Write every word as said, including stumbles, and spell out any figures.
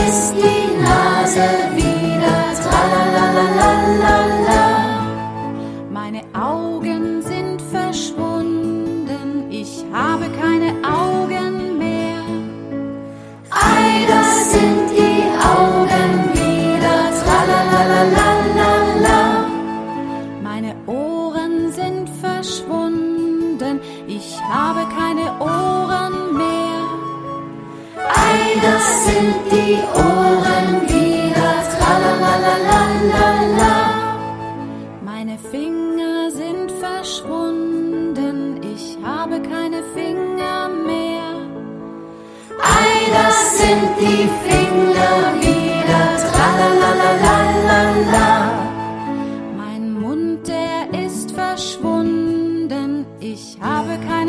ist die Nase wieder, tralalalalala. Meine Augen sind verschwunden, ich habe keine Augen mehr. Ei, das sind die Augen wieder, tralalalalala. Meine Ohren sind verschwunden, ich habe keine Ohren mehr. Ei, das sind die Ohren wieder, tralalalalala. Meine Finger sind verschwunden, ich habe keine Finger mehr. Ei, das sind die Finger wieder, tralalalalala. Mein Mund, der ist verschwunden, ich habe keine